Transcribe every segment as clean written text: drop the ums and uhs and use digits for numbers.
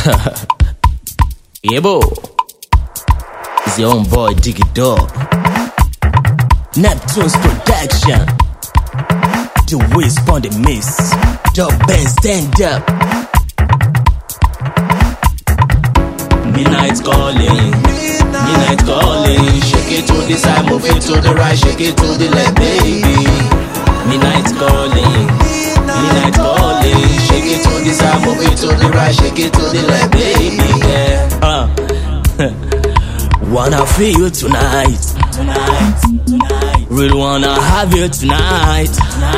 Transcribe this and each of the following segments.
Yeah, boy. It's your own boy, Diggy Dog. Neptune's production. The Wisp on the miss. Dub band stand up. Midnight calling. Midnight calling. Shake it to the side, move it to the right, shake it to the left, baby. Midnight calling. Midnight calling. Shake it to the side, move it to the right, shake it to the left, baby. Yeah. Wanna feel you tonight. Really wanna have you tonight.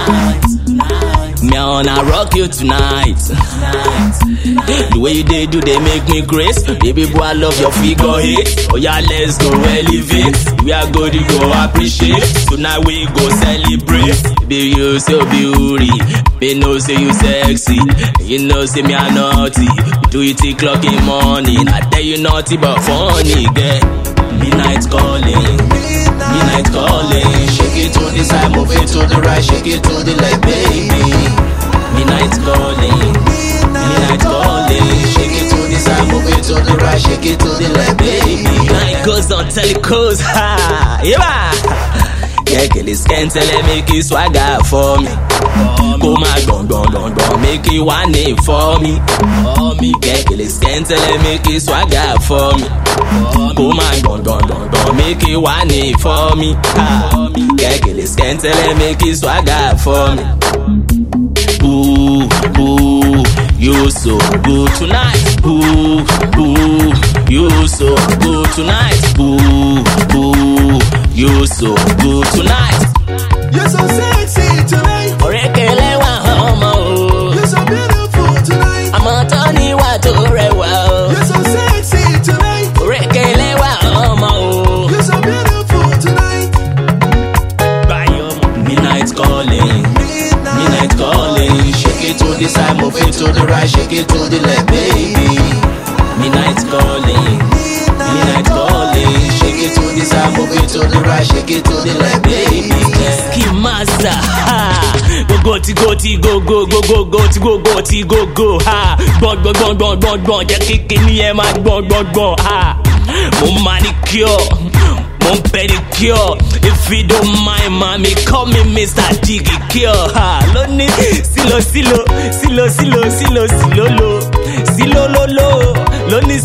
Me I wanna rock you tonight. The way you do, they make me grace. Baby boy, I love your figure eight. Oh yeah, let's go elevate. We are going to go appreciate. Tonight we go celebrate. Baby, you so beauty. Me know say you sexy. You know say me a naughty. Do it till clock in morning. I tell you naughty but funny, girl. Midnight calling. Midnight calling. Shake it to the side, move it to the right, shake it to the left, baby. Midnight calling. Midnight calling. Shake it to the side, move it to the right, shake it to the left, baby. Night goes on, tell it goes, ha, yeah. Yeah, kill it, scan, tell it, make it swagger for me. Go my gon, make it one name for me. Yeah, kill it, scan, tell it, make it swagger for me. Go my gon, make it one name for me. Yeah, kill it, scan, tell it, make it swagger for me. Ooh, ooh, you so good tonight. Ooh, ooh, you so good tonight. Ooh, ooh, you so good tonight. You're so sexy tonight. You're so beautiful tonight. I'm a Tony Watorewa. You're so sexy tonight. You're so beautiful tonight. Midnight calling. Midnight calling. Shake it to the side, move it to the right, shake it to the left, baby. Midnight calling. Midnight calling. Shake it to the side, move it to the right, shake it to the left, baby. Ski master, ha. Go ti go ti go go go go go ti go go ti go go ha. Gbọn jẹ́ kékeré ní ẹ máa gbọn ha. Mo manicure, mo pedicure. If you don't mind, mommy, call me Mr. Diggy Cure ha. Lónìí silo lo. Lónìí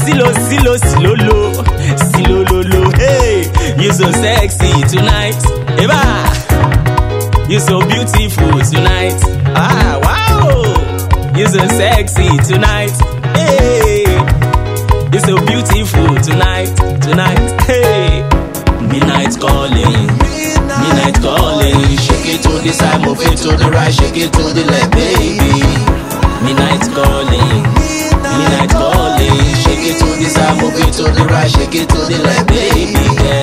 silo lo. Hey, you so sexy tonight. Eba. You so beautiful tonight. Ah, wow. You so sexy tonight. Hey. You so beautiful tonight. Hey. Midnight calling. Midnight calling. Shake it to the side, move it to the right, shake it to the left, baby. Midnight calling. Midnight calling. Shake it to the side, move it to the right, shake it to the left, baby. Yeah.